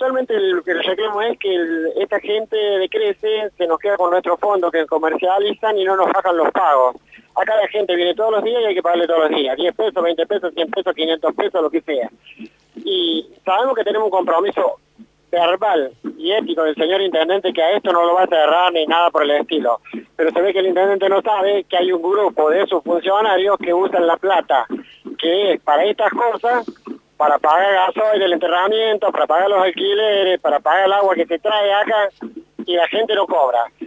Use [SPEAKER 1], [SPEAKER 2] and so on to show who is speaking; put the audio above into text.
[SPEAKER 1] puntualmente el reclamo es que esta gente de Crece se nos queda con nuestros fondos que comercializan y no nos bajan los pagos. Acá la gente viene todos los días y hay que pagarle todos los días, 10 pesos, 20 pesos, 100 pesos, 500 pesos, lo que sea. Y sabemos que tenemos un compromiso verbal y ético del señor intendente que a esto no lo va a cerrar ni nada por el estilo. Pero se ve que el intendente no sabe que hay un grupo de esos funcionarios que usan la plata, que es para estas cosas, para pagar gasoil del enterramiento, para pagar los alquileres, para pagar el agua que se trae acá, y la gente no cobra.